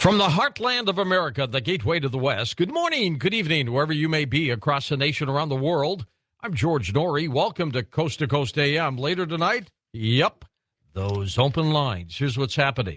From the heartland of America, the gateway to the West, good morning, good evening, wherever you may be across the nation, around the world. I'm George Noory. Welcome to Coast AM. Later tonight, those open lines. Here's what's happening.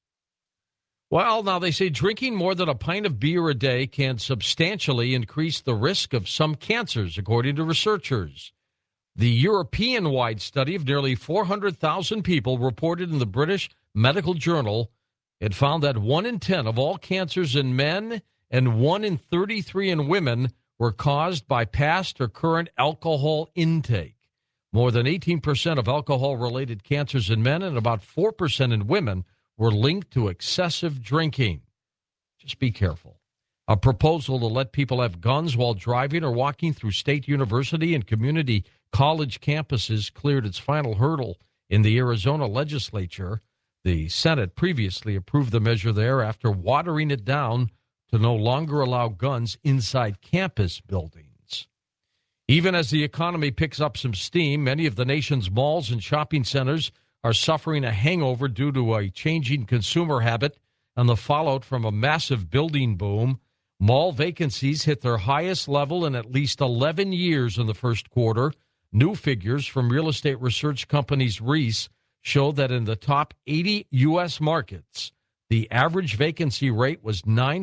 Well, now they say drinking more than a pint of beer a day can substantially increase the risk of some cancers, according to researchers. The European-wide study of nearly 400,000 people reported in the British Medical Journal, it found that 1 in 10 of all cancers in men and 1 in 33 in women were caused by past or current alcohol intake. More than 18% of alcohol-related cancers in men and about 4% in women were linked to excessive drinking. Just be careful. A proposal to let people have guns while driving or walking through state university and community college campuses cleared its final hurdle in the Arizona legislature. The Senate previously approved the measure there after watering it down to no longer allow guns inside campus buildings. Even as the economy picks up some steam, many of the nation's malls and shopping centers are suffering a hangover due to a changing consumer habit and the fallout from a massive building boom. Mall vacancies hit their highest level in at least 11 years in the first quarter. New figures from real estate research companies Reis show that in the top 80 U.S. markets, the average vacancy rate was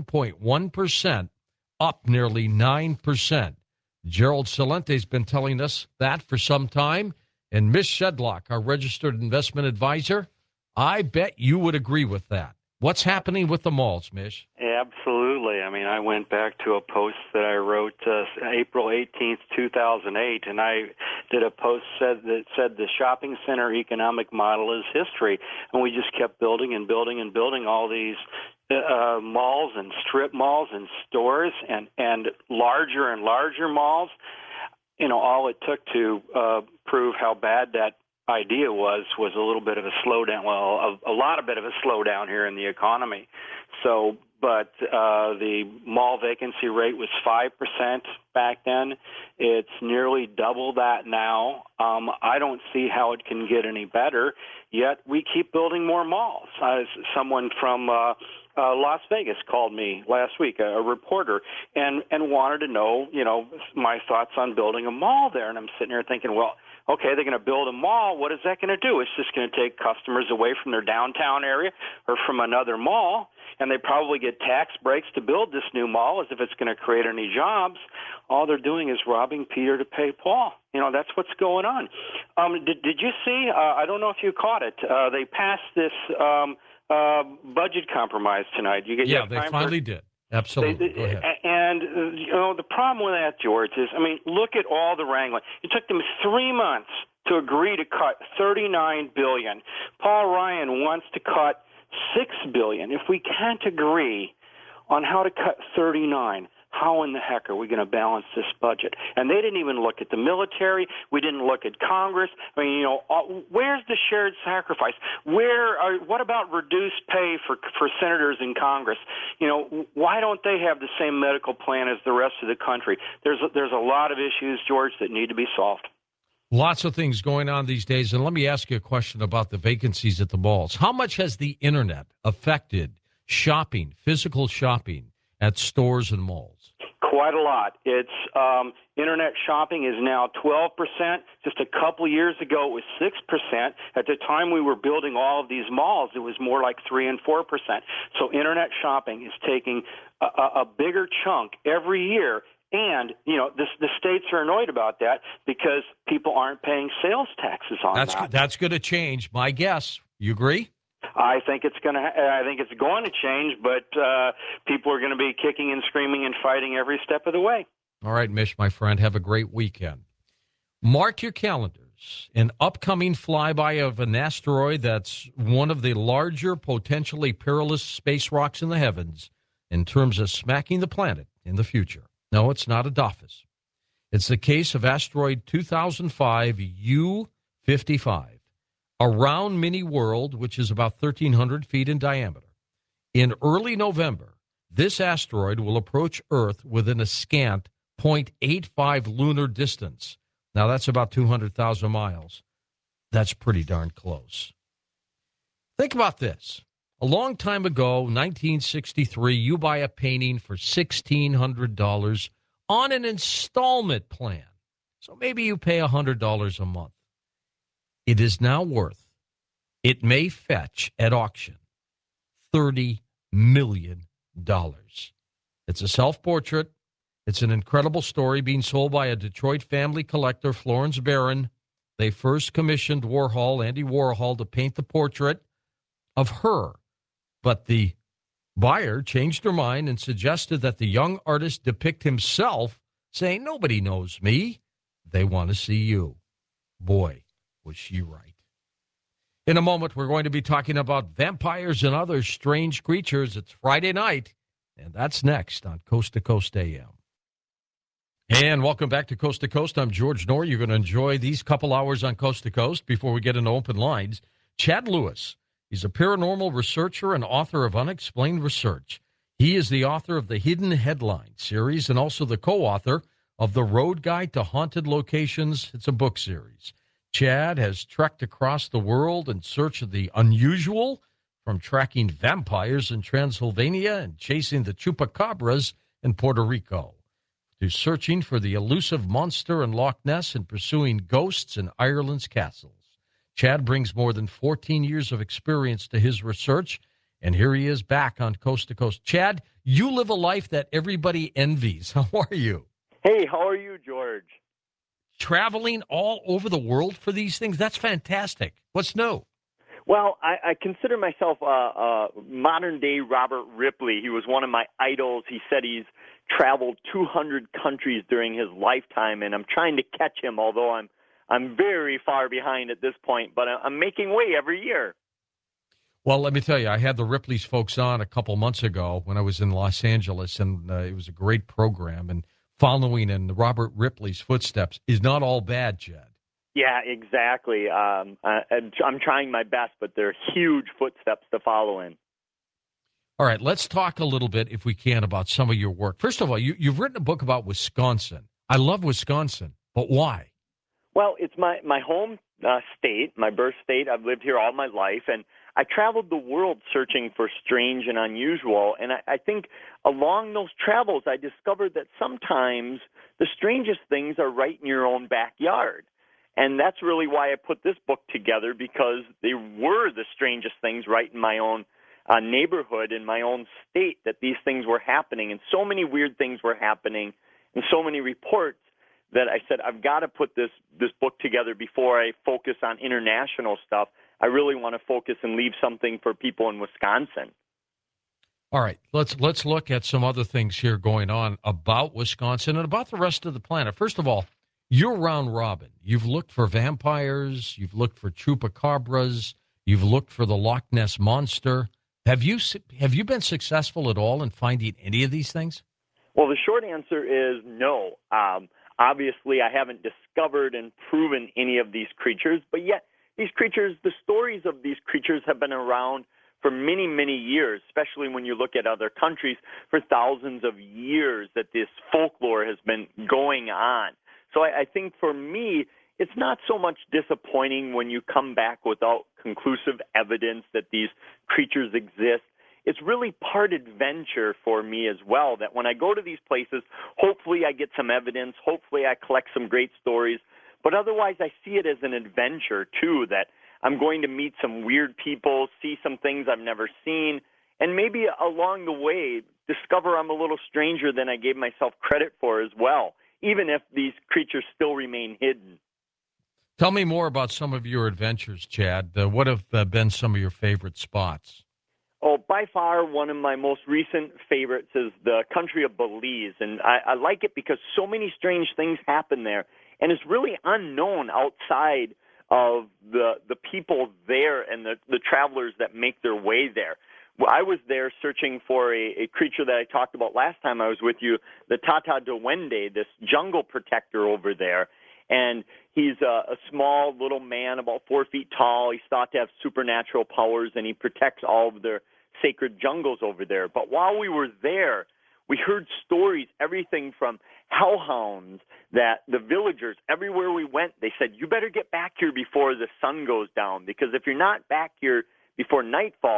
9.1%, up nearly 9%. Gerald Salente's been telling us that for some time. And Miss Shedlock, our registered investment advisor, I bet you would agree with that. What's happening with the malls, Mish? Absolutely. I mean, I went back to a post that I wrote April 18th, 2008, and I did a post that said the shopping center economic model is history, and we just kept building and building and building all these malls and strip malls and stores and larger and larger malls. You know, all it took to prove how bad that idea was a little bit of a slowdown, well, a lot of bit of a slowdown here in the economy. So, but the mall vacancy rate was 5% back then. It's nearly double that now. I don't see how it can get any better, yet we keep building more malls. Someone from Las Vegas called me last week, a reporter, and wanted to know, my thoughts on building a mall there. And I'm sitting here thinking, well, okay, they're going to build a mall. What is that going to do? It's just going to take customers away from their downtown area or from another mall, and they probably get tax breaks to build this new mall as if it's going to create any jobs. All they're doing is robbing Peter to pay Paul. That's what's going on. Did you see, I don't know if you caught it, they passed this budget compromise tonight. They finally did. Absolutely. Go ahead. And, the problem with that, George, is, look at all the wrangling. It took them 3 months to agree to cut $39 billion. Paul Ryan wants to cut $6 billion. If we can't agree on how to cut 39, how in the heck are we going to balance this budget? And they didn't even look at the military. We didn't look at Congress. Where's the shared sacrifice? What about reduced pay for senators in Congress? Why don't they have the same medical plan as the rest of the country? There's a lot of issues, George, that need to be solved. Lots of things going on these days. And let me ask you a question about the vacancies at the malls. How much has the internet affected shopping, physical shopping at stores and malls? Quite a lot. It's internet shopping is now 12%. Just a couple years ago, it was 6%. At the time we were building all of these malls, it was more like 3 and 4%. So internet shopping is taking a bigger chunk every year. And, the states are annoyed about that because people aren't paying sales taxes on that. That's going to change, my guess. You agree? I think it's going to change, but people are going to be kicking and screaming and fighting every step of the way. All right, Mish, my friend, have a great weekend. Mark your calendars. An upcoming flyby of an asteroid that's one of the larger, potentially perilous space rocks in the heavens in terms of smacking the planet in the future. No, it's not a DOFUS. It's the case of asteroid 2005 U-55. A round mini-world, which is about 1,300 feet in diameter. In early November, this asteroid will approach Earth within a scant 0.85 lunar distance. Now, that's about 200,000 miles. That's pretty darn close. Think about this. A long time ago, 1963, you buy a painting for $1,600 on an installment plan. So maybe you pay $100 a month. It is now worth, it may fetch at auction, $30 million. It's a self-portrait. It's an incredible story being sold by a Detroit family collector, Florence Barron. They first commissioned Andy Warhol, to paint the portrait of her. But the buyer changed her mind and suggested that the young artist depict himself, saying, "Nobody knows me. They want to see you." Boy, was she right. In a moment, we're going to be talking about vampires and other strange creatures. It's Friday night, and that's next on Coast to Coast AM. And welcome back to Coast to Coast. I'm George Noory. You're going to enjoy these couple hours on Coast to Coast before we get into open lines. Chad Lewis, he's a paranormal researcher and author of Unexplained Research. He is the author of the Hidden Headline series and also the co-author of The Road Guide to Haunted Locations. It's a book series. Chad has trekked across the world in search of the unusual, from tracking vampires in Transylvania and chasing the chupacabras in Puerto Rico, to searching for the elusive monster in Loch Ness and pursuing ghosts in Ireland's castles. Chad brings more than 14 years of experience to his research, and here he is back on Coast to Coast. Chad, you live a life that everybody envies. How are you? Hey, how are you, George? Traveling all over the world for these things? That's fantastic. What's new? Well, I consider myself a modern-day Robert Ripley. He was one of my idols. He said he's traveled 200 countries during his lifetime, and I'm trying to catch him, although I'm very far behind at this point, but I'm making way every year. Well, let me tell you, I had the Ripley's folks on a couple months ago when I was in Los Angeles, and it was a great program, and following in Robert Ripley's footsteps is not all bad, Chad. Yeah, exactly. I'm trying my best, but they're huge footsteps to follow in. All right, let's talk a little bit, if we can, about some of your work. First of all, you've written a book about Wisconsin. I love Wisconsin, but why? Well, it's my home state, my birth state. I've lived here all my life, and I traveled the world searching for strange and unusual. And I think along those travels, I discovered that sometimes the strangest things are right in your own backyard. And that's really why I put this book together, because they were the strangest things right in my own neighborhood, in my own state, that these things were happening. And so many weird things were happening, and so many reports, that I said, I've got to put this book together before I focus on international stuff. I really want to focus and leave something for people in Wisconsin. All right, let's look at some other things here going on about Wisconsin and about the rest of the planet. First of all, you're round robin. You've looked for vampires. You've looked for chupacabras. You've looked for the Loch Ness Monster. Have you been successful at all in finding any of these things? Well, the short answer is no. Obviously, I haven't discovered and proven any of these creatures, but yet these creatures, the stories of these creatures have been around for many, many years, especially when you look at other countries, for thousands of years that this folklore has been going on. So I think for me, it's not so much disappointing when you come back without conclusive evidence that these creatures exist. It's really part adventure for me as well, that when I go to these places, hopefully I get some evidence, hopefully I collect some great stories, but otherwise I see it as an adventure too, that I'm going to meet some weird people, see some things I've never seen, and maybe along the way discover I'm a little stranger than I gave myself credit for as well, even if these creatures still remain hidden. Tell me more about some of your adventures, Chad. What have been some of your favorite spots? Oh, by far, one of my most recent favorites is the country of Belize, and I like it because so many strange things happen there, and it's really unknown outside of the people there and the travelers that make their way there. Well, I was there searching for a creature that I talked about last time I was with you, the Tata Duende, this jungle protector over there. And he's a small little man, about 4 feet tall. He's thought to have supernatural powers, and he protects all of their sacred jungles over there. But while we were there, we heard stories, everything from hellhounds, that the villagers, everywhere we went, they said, you better get back here before the sun goes down, because if you're not back here before nightfall,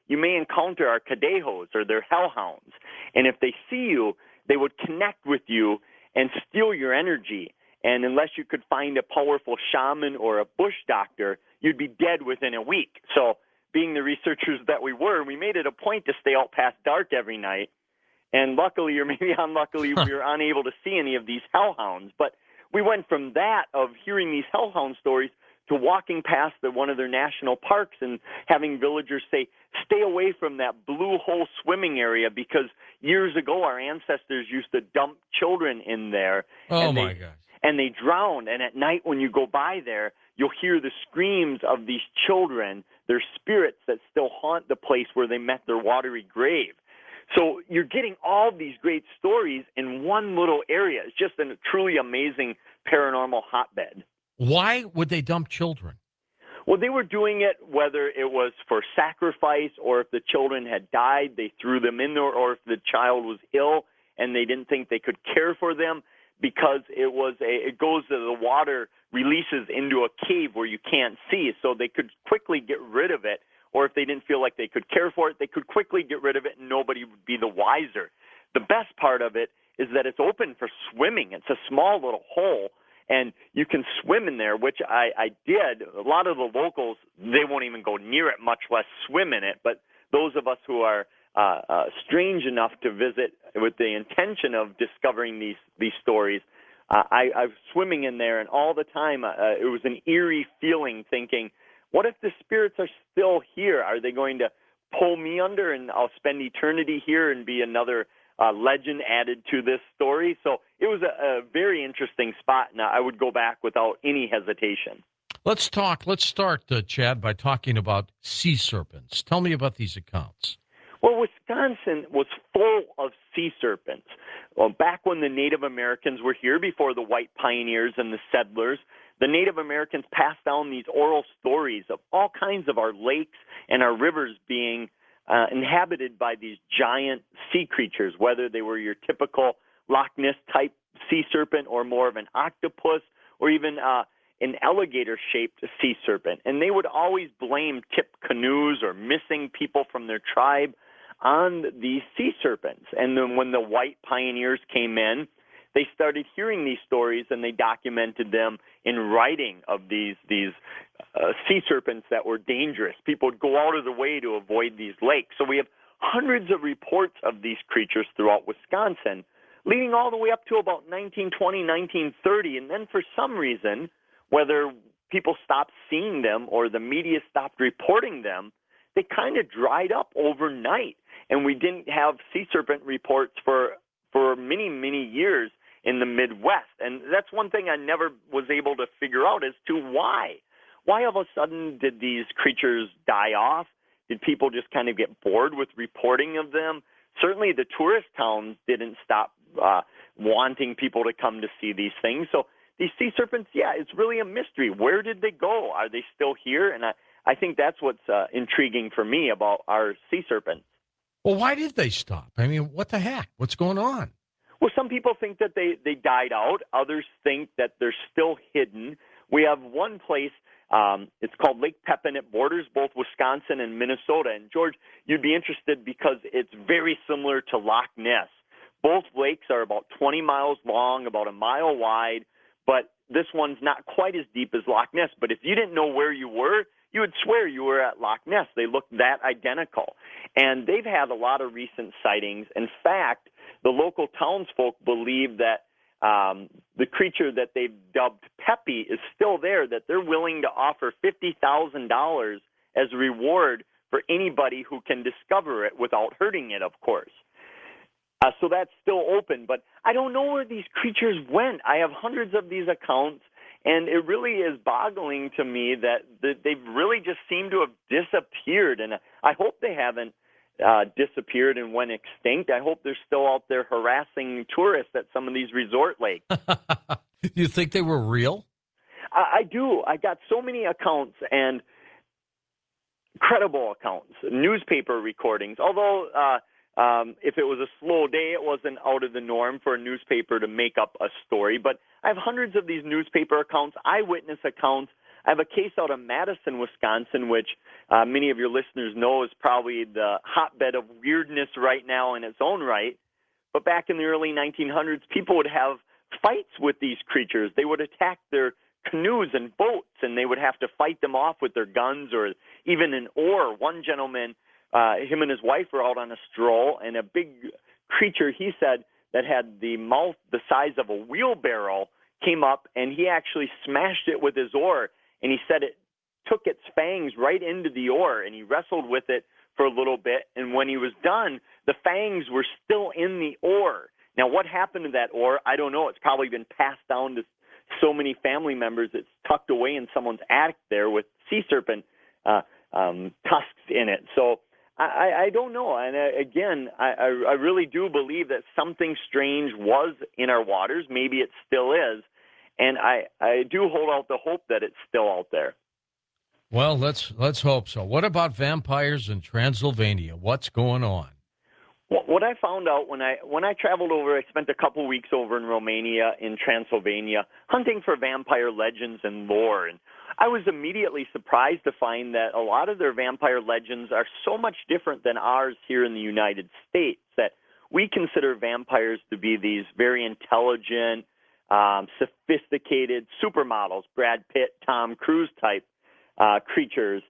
you may encounter our cadejos or their hellhounds. And if they see you, they would connect with you and steal your energy. And unless you could find a powerful shaman or a bush doctor, you'd be dead within a week. So being the researchers that we were, we made it a point to stay out past dark every night. And luckily, or maybe unluckily, we were unable to see any of these hellhounds. But we went from that, of hearing these hellhound stories, to walking past one of their national parks and having villagers say, stay away from that blue hole swimming area because years ago our ancestors used to dump children in there. Oh, my gosh. And they drowned. And at night when you go by there, you'll hear the screams of these children, their spirits that still haunt the place where they met their watery grave. So you're getting all these great stories in one little area. It's just a truly amazing paranormal hotbed. Why would they dump children? Well, they were doing it whether it was for sacrifice or if the children had died, they threw them in there, or if the child was ill and they didn't think they could care for them, because it goes to the water, releases into a cave where you can't see, so they could quickly get rid of it. Or if they didn't feel like they could care for it, they could quickly get rid of it and nobody would be the wiser. The best part of it is that it's open for swimming. It's a small little hole, and you can swim in there, which I did. A lot of the locals, they won't even go near it, much less swim in it. But those of us who are strange enough to visit with the intention of discovering these stories, I was swimming in there, and all the time it was an eerie feeling, thinking, what if the spirits are still here? Are they going to pull me under and I'll spend eternity here and be another legend added to this story? So it was a very interesting spot, and I would go back without any hesitation. Let's start, Chad, by talking about sea serpents. Tell me about these accounts. Well, Wisconsin was full of sea serpents. Well, back when the Native Americans were here, before the white pioneers and the settlers, the Native Americans passed down these oral stories of all kinds of our lakes and our rivers being inhabited by these giant sea creatures, whether they were your typical Loch Ness type sea serpent or more of an octopus or even an alligator-shaped sea serpent. And they would always blame tipped canoes or missing people from their tribe on these sea serpents. And then when the white pioneers came in, they started hearing these stories and they documented them in writing of these sea serpents that were dangerous. People would go out of the way to avoid these lakes. So we have hundreds of reports of these creatures throughout Wisconsin, leading all the way up to about 1920, 1930. And then for some reason, whether people stopped seeing them or the media stopped reporting them, they kind of dried up overnight. And we didn't have sea serpent reports for many, many years in the Midwest. And that's one thing I never was able to figure out as to why. Why all of a sudden did these creatures die off? Did people just kind of get bored with reporting of them? Certainly the tourist towns didn't stop wanting people to come to see these things. So these sea serpents, yeah, it's really a mystery. Where did they go? Are they still here? And I think that's what's intriguing for me about our sea serpents. Well, why did they stop? I mean, what the heck? What's going on? Well, some people think that they died out. Others think that they're still hidden. We have one place, it's called Lake Pepin. It borders both Wisconsin and Minnesota. And, George, you'd be interested because it's very similar to Loch Ness. Both lakes are about 20 miles long, about a mile wide, but this one's not quite as deep as Loch Ness. But if you didn't know where you were, you would swear you were at Loch Ness. They look that identical. And they've had a lot of recent sightings. In fact, the local townsfolk believe that the creature that they've dubbed Peppy is still there, that they're willing to offer $50,000 as a reward for anybody who can discover it without hurting it, of course. So that's still open. But I don't know where these creatures went. I have hundreds of these accounts. And it really is boggling to me that they've really just seemed to have disappeared. And I hope they haven't disappeared and went extinct. I hope they're still out there harassing tourists at some of these resort lakes. You think they were real? I do. I got so many accounts and credible accounts, newspaper recordings. Although if it was a slow day, it wasn't out of the norm for a newspaper to make up a story. But I have hundreds of these newspaper accounts, eyewitness accounts I have a case out of Madison, Wisconsin, which many of your listeners know is probably the hotbed of weirdness right now in its own right. But back in the early 1900s, people would have fights with these creatures. They would attack their canoes and boats, and they would have to fight them off with their guns or even an oar. One gentleman, him and his wife were out on a stroll, and a big creature, he said, that had the mouth the size of a wheelbarrow came up, and he actually smashed it with his oar, and he said it took its fangs right into the oar, and he wrestled with it for a little bit, and when he was done, the fangs were still in the oar. Now, what happened to that oar, I don't know. It's probably been passed down to so many family members. It's tucked away in someone's attic there with sea serpent tusks in it. So I don't know. And again, I really do believe that something strange was in our waters. Maybe it still is. And I do hold out the hope that it's still out there. Well, let's hope so. What about vampires in Transylvania? What's going on? What I found out when I traveled over, I spent a couple weeks over in Romania, in Transylvania, hunting for vampire legends and lore. And I was immediately surprised to find that a lot of their vampire legends are so much different than ours here in the United States, that we consider vampires to be these very intelligent, sophisticated supermodels, Brad Pitt, Tom Cruise type creatures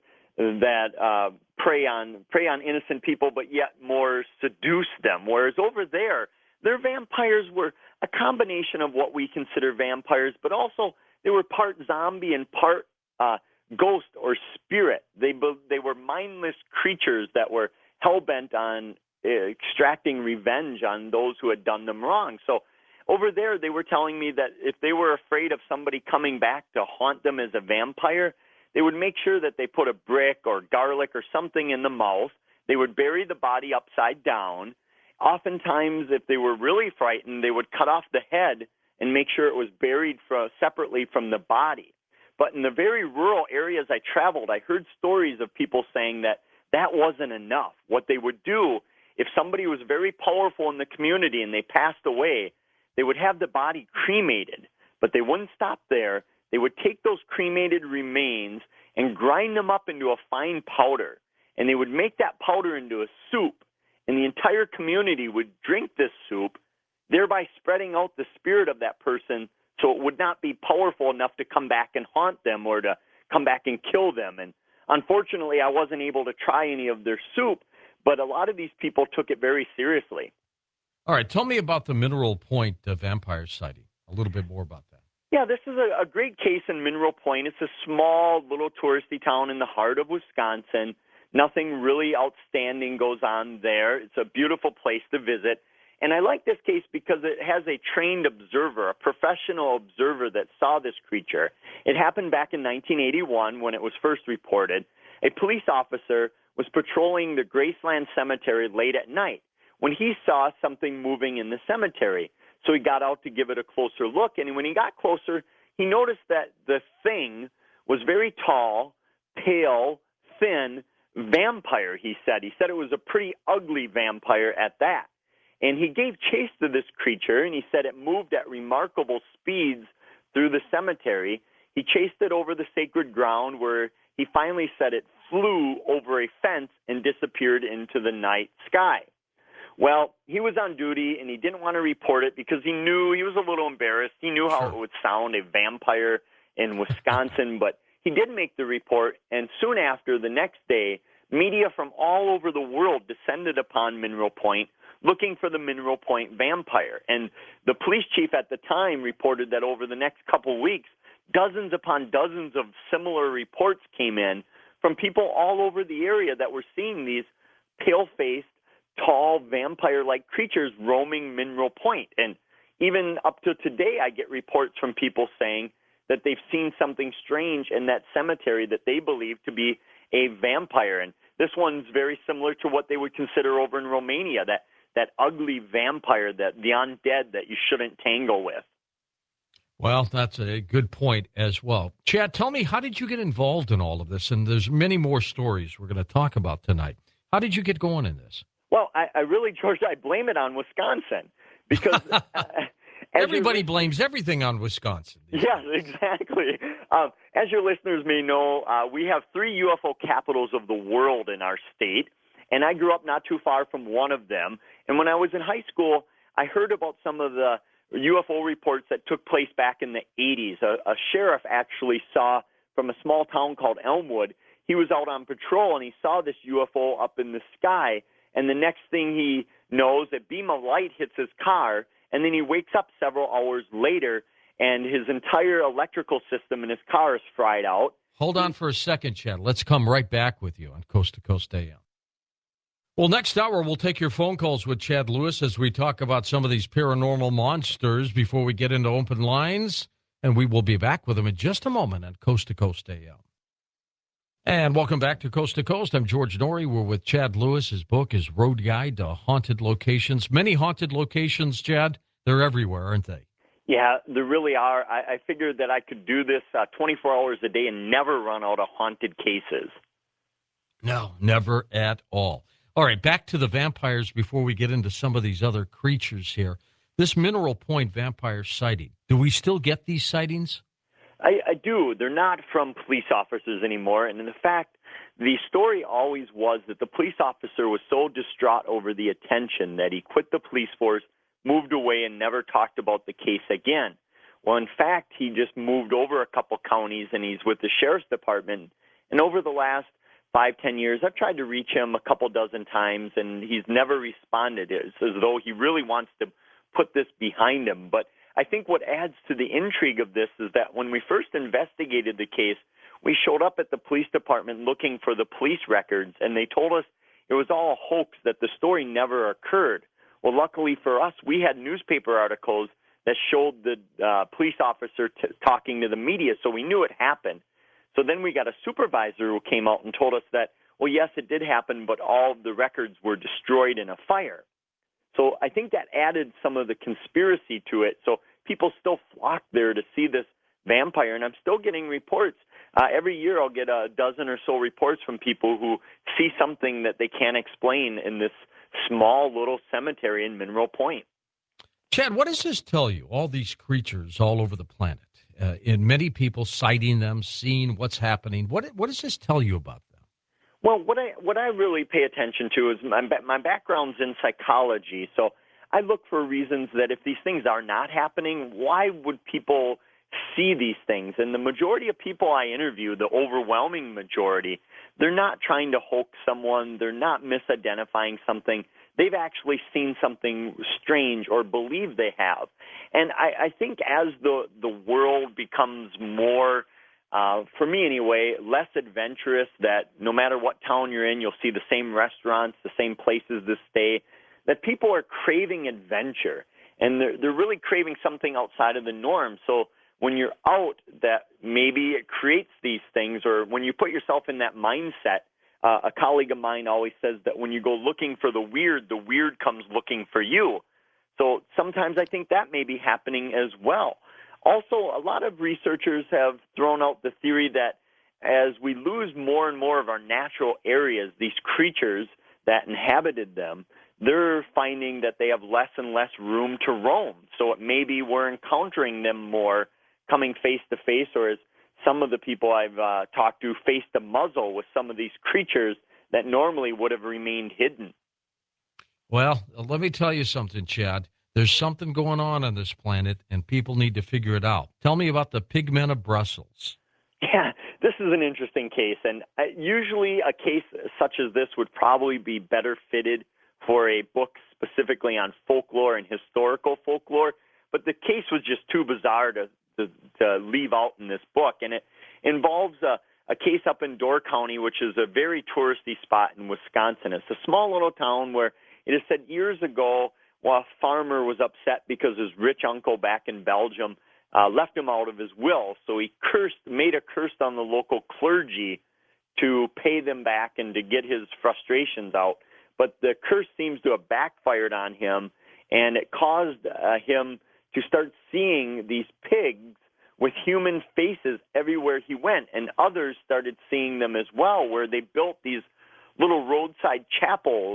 that prey on innocent people, but yet more seduce them. Whereas over there, their vampires were a combination of what we consider vampires, but also they were part zombie and part ghost or spirit. They were mindless creatures that were hell-bent on extracting revenge on those who had done them wrong. So over there, they were telling me that if they were afraid of somebody coming back to haunt them as a vampire, they would make sure that they put a brick or garlic or something in the mouth. They would bury the body upside down. Oftentimes, if they were really frightened, they would cut off the head and make sure it was buried separately from the body. But in the very rural areas I traveled, I heard stories of people saying that that wasn't enough. What they would do, if somebody was very powerful in the community and they passed away, they would have the body cremated. But they wouldn't stop there. They would take those cremated remains and grind them up into a fine powder. And they would make that powder into a soup. And the entire community would drink this soup, thereby spreading out the spirit of that person so it would not be powerful enough to come back and haunt them or to come back and kill them. And unfortunately, I wasn't able to try any of their soup, but a lot of these people took it very seriously. All right, tell me about the Mineral Point vampire sighting. A little bit more about that. Yeah, this is a great case in Mineral Point. It's a small little touristy town in the heart of Wisconsin. Nothing really outstanding goes on there. It's a beautiful place to visit. And I like this case because it has a trained observer, a professional observer that saw this creature. It happened back in 1981 when it was first reported. A police officer was patrolling the Graceland Cemetery late at night when he saw something moving in the cemetery. So he got out to give it a closer look, and when he got closer, he noticed that the thing was very tall, pale, thin vampire, he said. He said it was a pretty ugly vampire at that. And he gave chase to this creature, and he said it moved at remarkable speeds through the cemetery. He chased it over the sacred ground where he finally said it flew over a fence and disappeared into the night sky. Well, he was on duty, and he didn't want to report it because he knew he was a little embarrassed. He knew how it would sound, a vampire in Wisconsin, but he did make the report, and soon after, the next day, media from all over the world descended upon Mineral Point looking for the Mineral Point vampire. And the police chief at the time reported that over the next couple weeks, dozens upon dozens of similar reports came in from people all over the area that were seeing these pale-faced, tall, vampire-like creatures roaming Mineral Point. And even up to today, I get reports from people saying that they've seen something strange in that cemetery that they believe to be a vampire. And this one's very similar to what they would consider over in Romania, that ugly vampire, the undead that you shouldn't tangle with. Well, that's a good point as well. Chad, tell me, how did you get involved in all of this? And there's many more stories we're going to talk about tonight. How did you get going in this? Well, I really, George, I blame it on Wisconsin because Everybody blames everything on Wisconsin. Yes, exactly. As your listeners may know, we have 3 UFO capitals of the world in our state, and I grew up not too far from one of them. And when I was in high school, I heard about some of the UFO reports that took place back in the 80s. A sheriff actually saw from a small town called Elmwood. He was out on patrol, and he saw this UFO up in the sky, and the next thing he knows, a beam of light hits his car, and then he wakes up several hours later, and his entire electrical system in his car is fried out. Hold on for a second, Chad. Let's come right back with you on Coast to Coast AM. Well, next hour, we'll take your phone calls with Chad Lewis as we talk about some of these paranormal monsters before we get into open lines. And we will be back with him in just a moment on Coast to Coast AM. And welcome back to Coast to Coast. I'm George Norrie. We're with Chad Lewis. His book is Road Guide to Haunted Locations. Many haunted locations, Chad. They're everywhere, aren't they? Yeah, there really are. I figured that I could do this 24 hours a day and never run out of haunted cases. No, never at all. All right, back to the vampires before we get into some of these other creatures here. This Mineral Point vampire sighting, do we still get these sightings? I do. They're not from police officers anymore. And in fact, the story always was that the police officer was so distraught over the attention that he quit the police force, moved away, and never talked about the case again. Well, in fact, he just moved over a couple counties, and he's with the sheriff's department. And over the last 5-10 years, I've tried to reach him a couple dozen times, and he's never responded. It's as though he really wants to put this behind him. But I think what adds to the intrigue of this is that when we first investigated the case, we showed up at the police department looking for the police records, and they told us it was all a hoax, that the story never occurred. Well, luckily for us, we had newspaper articles that showed the police officer talking to the media, so we knew it happened. So then we got a supervisor who came out and told us that, well, yes, it did happen, but all of the records were destroyed in a fire. So I think that added some of the conspiracy to it. So people still flock there to see this vampire, and I'm still getting reports. Every year I'll get a dozen or so reports from people who see something that they can't explain in this small little cemetery in Mineral Point. Chad, what does this tell you? All these creatures all over the planet, and many people citing them, seeing what's happening. What does this tell you about them? Well, what I really pay attention to is my background's in psychology, so I look for reasons that if these things are not happening, why would people see these things? And the majority of people I interview, the overwhelming majority, they're not trying to hoax someone, they're not misidentifying something. They've actually seen something strange or believe they have. And I think as the world becomes more, for me anyway, less adventurous, that no matter what town you're in, you'll see the same restaurants, the same places to stay, that people are craving adventure. And they're really craving something outside of the norm. So when you're out, that maybe it creates these things, or when you put yourself in that mindset, a colleague of mine always says that when you go looking for the weird comes looking for you. So sometimes I think that may be happening as well. Also, a lot of researchers have thrown out the theory that as we lose more and more of our natural areas, these creatures that inhabited them, they're finding that they have less and less room to roam. So it may be we're encountering them more, coming face to face, or as some of the people I've talked to, face to muzzle with some of these creatures that normally would have remained hidden. Well, let me tell you something, Chad. There's something going on this planet, and people need to figure it out. Tell me about the Pigmen of Brussels. Yeah, this is an interesting case, and usually a case such as this would probably be better fitted for a book specifically on folklore and historical folklore, but the case was just too bizarre to leave out in this book, and it involves a case up in Door County, which is a very touristy spot in Wisconsin. It's a small little town where it is said years ago, while a farmer was upset because his rich uncle back in Belgium left him out of his will, so he made a curse on the local clergy to pay them back and to get his frustrations out. But the curse seems to have backfired on him, and it caused him to start seeing these pigs with human faces everywhere he went, and others started seeing them as well, where they built these little roadside chapels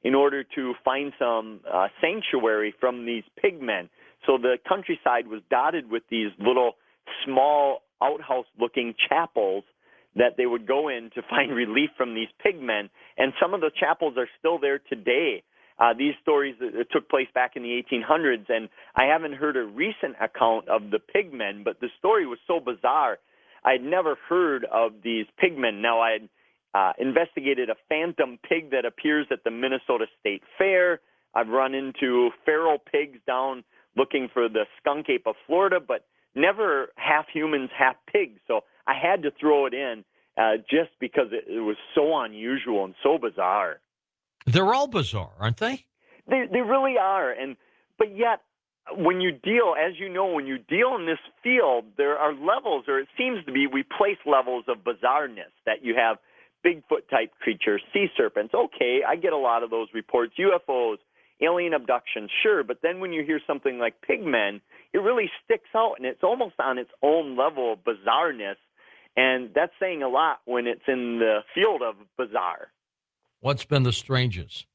in order to find some sanctuary from these pigmen. So the countryside was dotted with these little small outhouse-looking chapels that they would go in to find relief from these pigmen. And some of the chapels are still there today. These stories took place back in the 1800s, and I haven't heard a recent account of the pigmen, but the story was so bizarre. I had never heard of these pigmen. Now, I had investigated a phantom pig that appears at the Minnesota State Fair. I've run into feral pigs down looking for the skunk ape of Florida, but never half humans, half pigs. So I had to throw it in just because it was so unusual and so bizarre. They're all bizarre, aren't they? They really are. But yet, when you deal, as you know, when you deal in this field, there are levels, or it seems to be, we place levels of bizarreness, that you have Bigfoot-type creatures, sea serpents. Okay, I get a lot of those reports. UFOs, alien abduction, sure. But then when you hear something like pigmen, it really sticks out, and it's almost on its own level of bizarreness. And that's saying a lot when it's in the field of bizarre. What's been the strangest?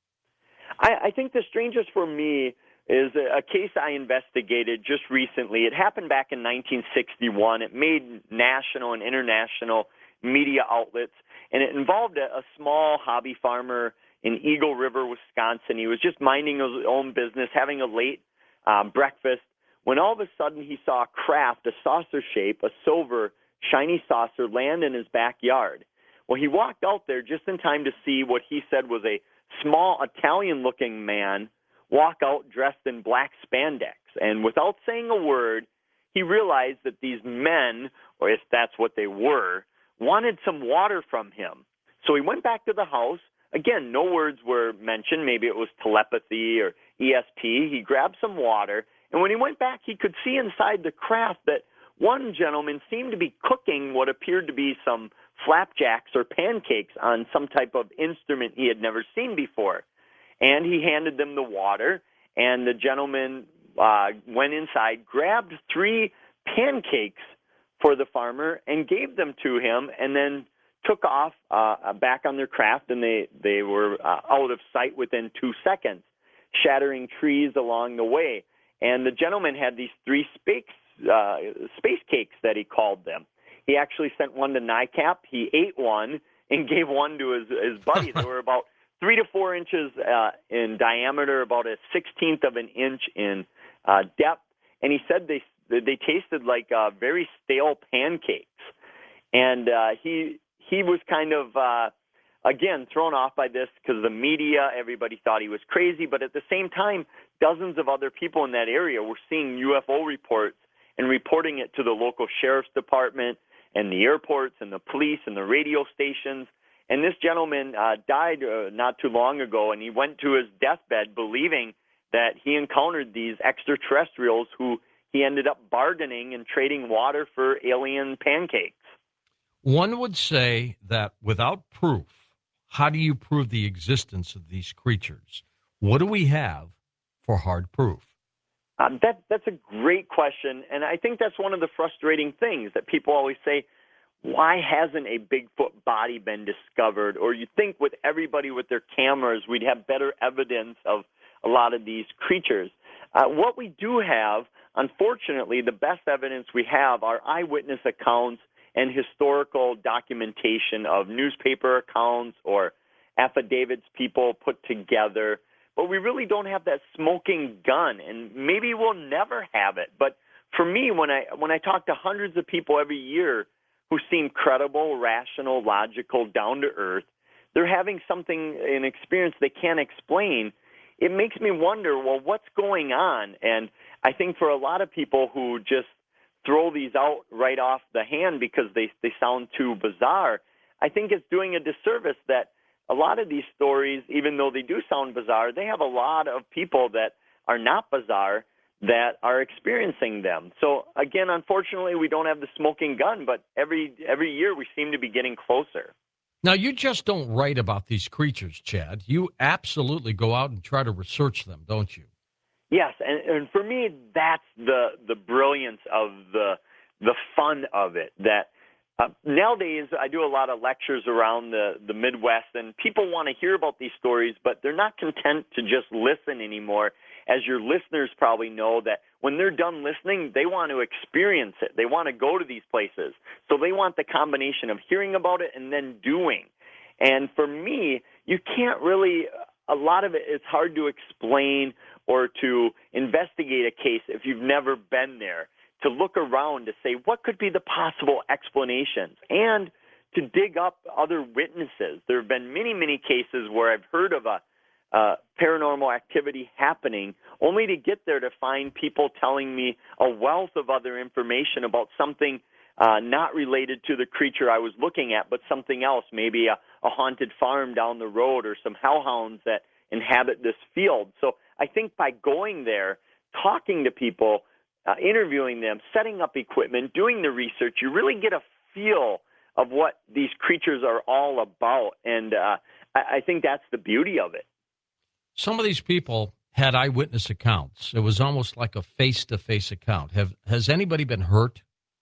I think the strangest for me is a case I investigated just recently. It happened back in 1961. It made national and international media outlets, and it involved a small hobby farmer in Eagle River, Wisconsin. He was just minding his own business, having a late breakfast, when all of a sudden he saw a craft, a saucer shape, a silver, shiny saucer, land in his backyard. Well, he walked out there just in time to see what he said was a small Italian-looking man walk out dressed in black spandex. And without saying a word, he realized that these men, or if that's what they were, wanted some water from him. So he went back to the house. Again, no words were mentioned. Maybe it was telepathy or ESP. He grabbed some water, and when he went back, he could see inside the craft that one gentleman seemed to be cooking what appeared to be some flapjacks or pancakes on some type of instrument he had never seen before. And he handed them the water, and the gentleman went inside, grabbed 3 pancakes for the farmer and gave them to him, and then took off back on their craft, and they were out of sight within 2 seconds, shattering trees along the way. And the gentleman had these 3 space cakes that he called them. He actually sent one to NICAP. He ate one and gave one to his buddy. They were about 3 to 4 inches in diameter, about a 16th of an inch in depth. And he said they tasted like very stale pancakes. And he was kind of, again, thrown off by this because the media, everybody thought he was crazy. But at the same time, dozens of other people in that area were seeing UFO reports and reporting it to the local sheriff's department and the airports and the police and the radio stations. And this gentleman died not too long ago, and he went to his deathbed believing that he encountered these extraterrestrials who he ended up bargaining and trading water for alien pancakes. One would say that without proof, how do you prove the existence of these creatures? What do we have for hard proof? That's a great question, and I think that's one of the frustrating things that people always say, why hasn't a Bigfoot body been discovered? Or you think with everybody with their cameras, we'd have better evidence of a lot of these creatures. What we do have, unfortunately, the best evidence we have are eyewitness accounts and historical documentation of newspaper accounts or affidavits people put together. But we really don't have that smoking gun, and maybe we'll never have it. But for me, when I talk to hundreds of people every year who seem credible, rational, logical, down to earth, they're having an experience they can't explain. It makes me wonder, well, what's going on? And I think for a lot of people who just throw these out right off the hand because they sound too bizarre, I think it's doing a disservice that a lot of these stories, even though they do sound bizarre, they have a lot of people that are not bizarre that are experiencing them. So, again, unfortunately, we don't have the smoking gun, but every year we seem to be getting closer. Now, you just don't write about these creatures, Chad. You absolutely go out and try to research them, don't you? Yes, and for me, that's the brilliance of the fun of it, that Nowadays, I do a lot of lectures around the Midwest, and people want to hear about these stories, but they're not content to just listen anymore. As your listeners probably know, that when they're done listening, they want to experience it. They want to go to these places. So they want the combination of hearing about it and then doing. And for me, you can't really, a lot of it is hard to explain or to investigate a case if you've never been there, to look around to say what could be the possible explanations and to dig up other witnesses. There have been many, many cases where I've heard of a paranormal activity happening only to get there to find people telling me a wealth of other information about something not related to the creature I was looking at, but something else, maybe a haunted farm down the road or some hellhounds that inhabit this field. So I think by going there, talking to people, interviewing them, setting up equipment, doing the research, you really get a feel of what these creatures are all about. And I think that's the beauty of it. Some of these people had eyewitness accounts. It was almost like a face-to-face account. Has anybody been hurt?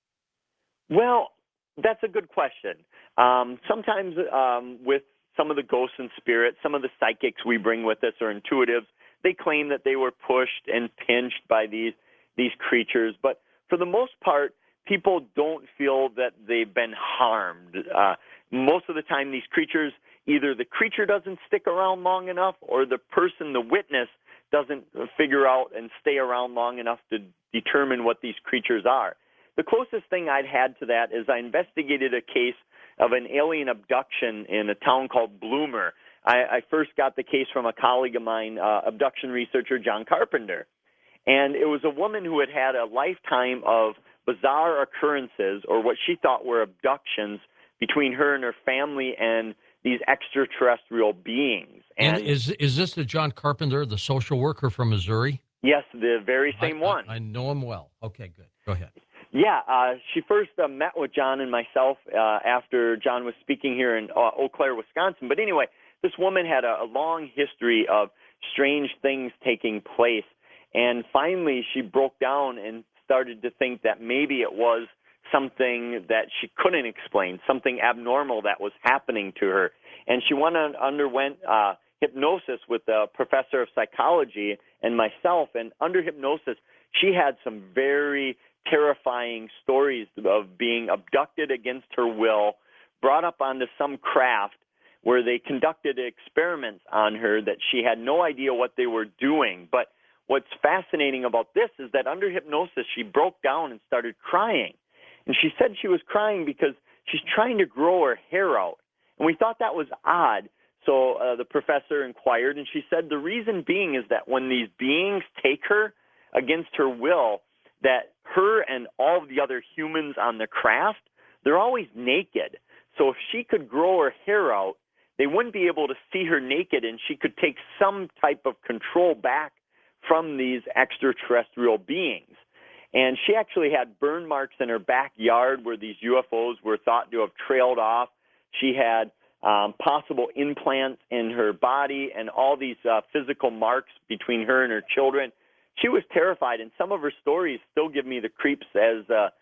Well, that's a good question. Sometimes with some of the ghosts and spirits, some of the psychics we bring with us or intuitives, they claim that they were pushed and pinched by these creatures. But for the most part, people don't feel that they've been harmed. Most of the time, these creatures, either the creature doesn't stick around long enough or the person, the witness, doesn't figure out and stay around long enough to determine what these creatures are. The closest thing I'd had to that is I investigated a case of an alien abduction in a town called Bloomer. I first got the case from a colleague of mine, abduction researcher John Carpenter. And it was a woman who had had a lifetime of bizarre occurrences, or what she thought were abductions, between her and her family and these extraterrestrial beings. And is this the John Carpenter, the social worker from Missouri? Yes, the very same one. I know him well. Okay, good. Go ahead. Yeah, she first met with John and myself after John was speaking here in Eau Claire, Wisconsin. But anyway, this woman had a long history of strange things taking place. And finally, she broke down and started to think that maybe it was something that she couldn't explain, something abnormal that was happening to her. And she underwent hypnosis with a professor of psychology and myself. And under hypnosis, she had some very terrifying stories of being abducted against her will, brought up onto some craft where they conducted experiments on her that she had no idea what they were doing. But what's fascinating about this is that under hypnosis, she broke down and started crying. And she said she was crying because she's trying to grow her hair out. And we thought that was odd. So the professor inquired, and she said the reason being is that when these beings take her against her will, that her and all of the other humans on the craft, they're always naked. So if she could grow her hair out, they wouldn't be able to see her naked, and she could take some type of control back from these extraterrestrial beings. And she actually had burn marks in her backyard where these UFOs were thought to have trailed off. She had possible implants in her body and all these physical marks between her and her children. She was terrified, and some of her stories still give me the creeps as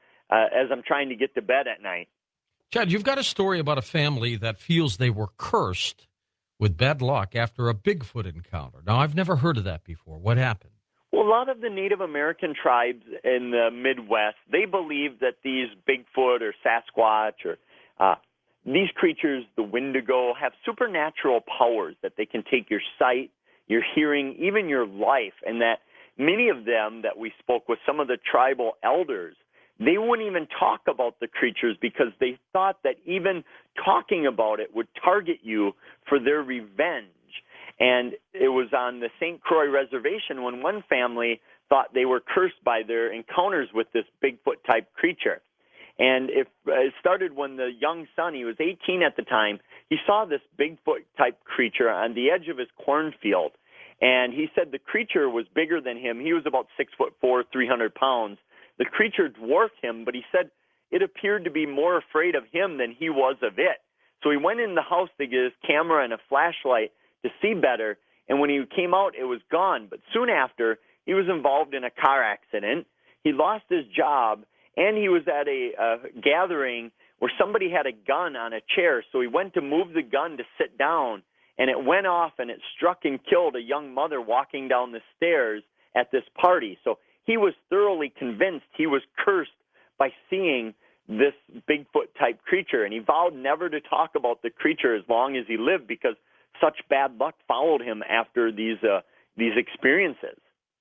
I'm trying to get to bed at night. Chad, you've got a story about a family that feels they were cursed with bad luck after a Bigfoot encounter. Now, I've never heard of that before. What happened? Well, a lot of the Native American tribes in the Midwest, they believe that these Bigfoot or Sasquatch or these creatures, the Wendigo, have supernatural powers, that they can take your sight, your hearing, even your life, and that many of them that we spoke with, some of the tribal elders, they wouldn't even talk about the creatures because they thought that even talking about it would target you for their revenge. And it was on the St. Croix Reservation when one family thought they were cursed by their encounters with this Bigfoot-type creature. And it started when the young son, he was 18 at the time, he saw this Bigfoot-type creature on the edge of his cornfield. And he said the creature was bigger than him. He was about 6'4", 300 pounds. The creature dwarfed him, but he said it appeared to be more afraid of him than he was of it. So he went in the house to get his camera and a flashlight to see better, and when he came out, it was gone. But soon after, he was involved in a car accident. He lost his job, and he was at a gathering where somebody had a gun on a chair. So he went to move the gun to sit down, and it went off and it struck and killed a young mother walking down the stairs at this party. So he was thoroughly convinced he was cursed by seeing this Bigfoot-type creature, and he vowed never to talk about the creature as long as he lived because such bad luck followed him after these experiences.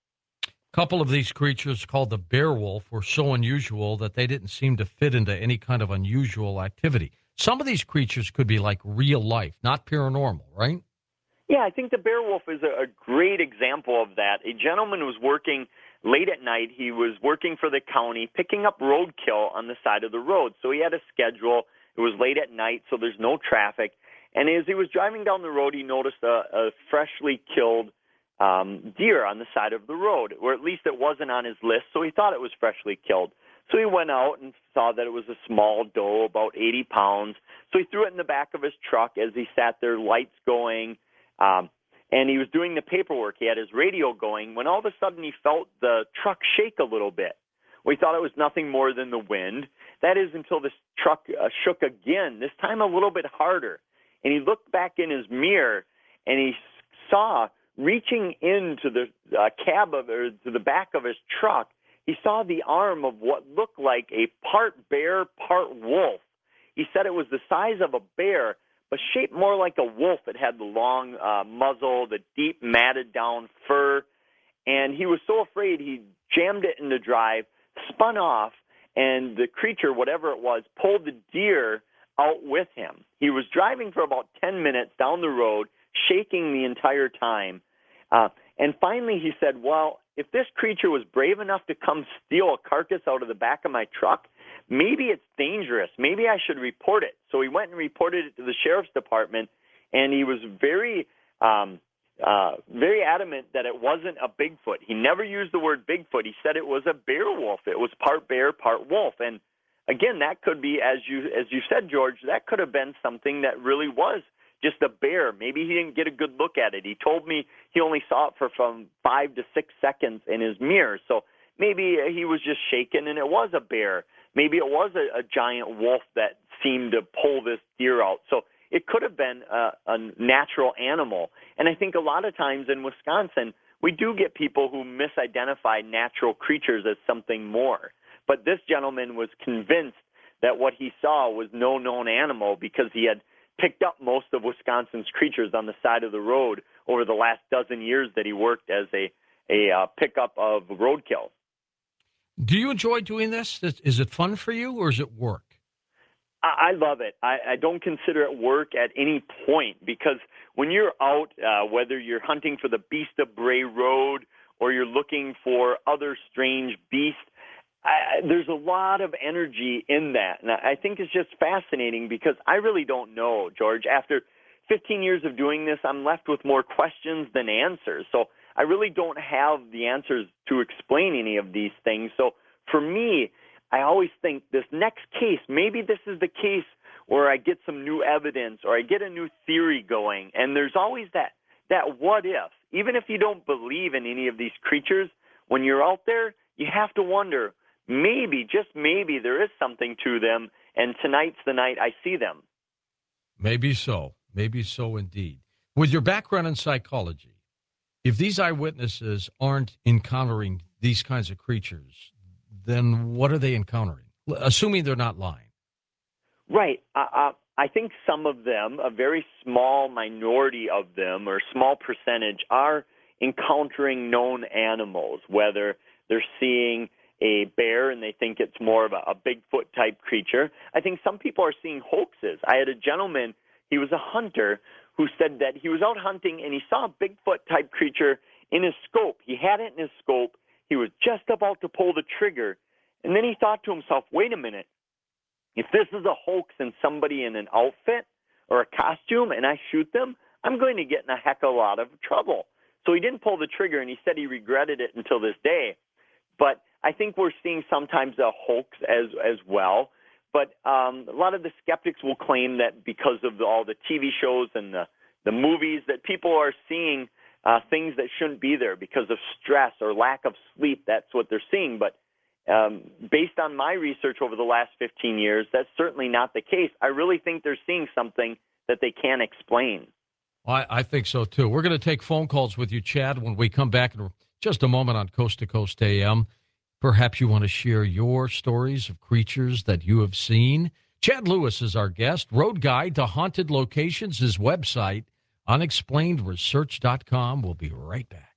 A couple of these creatures called the bear wolf were so unusual that they didn't seem to fit into any kind of unusual activity. Some of these creatures could be like real life, not paranormal, right? Yeah, I think the bear wolf is a great example of that. A gentleman was working late at night. He was working for the county, picking up roadkill on the side of the road. So he had a schedule. It was late at night, so there's no traffic. And as he was driving down the road, he noticed a freshly killed deer on the side of the road, or at least it wasn't on his list, so he thought it was freshly killed. So he went out and saw that it was a small doe, about 80 pounds. So he threw it in the back of his truck as he sat there, lights going, and he was doing the paperwork. He had his radio going when all of a sudden he felt the truck shake a little bit. We thought it was nothing more than the wind. That is until this truck shook again, this time a little bit harder. And he looked back in his mirror and he saw, reaching into the cab of, or to the back of his truck, he saw the arm of what looked like a part bear, part wolf. He said it was the size of a bear, but shaped more like a wolf. It had the long muzzle, the deep matted down fur, and he was so afraid he jammed it into drive, spun off, and the creature, whatever it was, pulled the deer out with him. He was driving for about 10 minutes down the road, shaking the entire time. And finally he said, well, if this creature was brave enough to come steal a carcass out of the back of my truck, maybe it's dangerous. Maybe I should report it. So he went and reported it to the sheriff's department, and he was very adamant that it wasn't a Bigfoot. He never used the word Bigfoot. He said it was a bear wolf. It was part bear, part wolf. And again, that could be, as you said, George, that could have been something that really was just a bear. Maybe he didn't get a good look at it. He told me he only saw it for from 5 to 6 seconds in his mirror. So maybe he was just shaken and it was a bear. Maybe it was a giant wolf that seemed to pull this deer out. So it could have been a natural animal. And I think a lot of times in Wisconsin, we do get people who misidentify natural creatures as something more. But this gentleman was convinced that what he saw was no known animal because he had picked up most of Wisconsin's creatures on the side of the road over the last dozen years that he worked as a pickup of roadkill. Do you enjoy doing this? Is it fun for you, or is it work? I love it. I don't consider it work at any point because when you're out, whether you're hunting for the beast of Bray Road or you're looking for other strange beasts, there's a lot of energy in that. And I think it's just fascinating because I really don't know, George. After 15 years of doing this, I'm left with more questions than answers. So I really don't have the answers to explain any of these things. So for me, I always think this next case, maybe this is the case where I get some new evidence or I get a new theory going. And there's always that what if. Even if you don't believe in any of these creatures, when you're out there, you have to wonder, maybe, just maybe, there is something to them, and tonight's the night I see them. Maybe so. Maybe so indeed. With your background in psychology, if these eyewitnesses aren't encountering these kinds of creatures, then what are they encountering? Assuming they're not lying. Right. I think some of them, a very small minority of them, or small percentage, are encountering known animals, whether they're seeing a bear and they think it's more of a Bigfoot type creature. I think some people are seeing hoaxes. I had a gentleman, he was a hunter, who said that he was out hunting and he saw a Bigfoot type creature in his scope. He had it in his scope. He was just about to pull the trigger. And then he thought to himself, wait a minute, if this is a hoax and somebody in an outfit or a costume and I shoot them, I'm going to get in a heck of a lot of trouble. So he didn't pull the trigger, and he said he regretted it until this day. But I think we're seeing sometimes a hoax as well. But a lot of the skeptics will claim that because of all the TV shows and the movies that people are seeing things that shouldn't be there because of stress or lack of sleep. That's what they're seeing. But Based on my research over the last 15 years, that's certainly not the case. I really think they're seeing something that they can't explain. I think so, too. We're going to take phone calls with you, Chad, when we come back in just a moment on Coast to Coast AM. Perhaps you want to share your stories of creatures that you have seen. Chad Lewis is our guest. Road Guide to Haunted Locations, his website, unexplainedresearch.com. We'll be right back.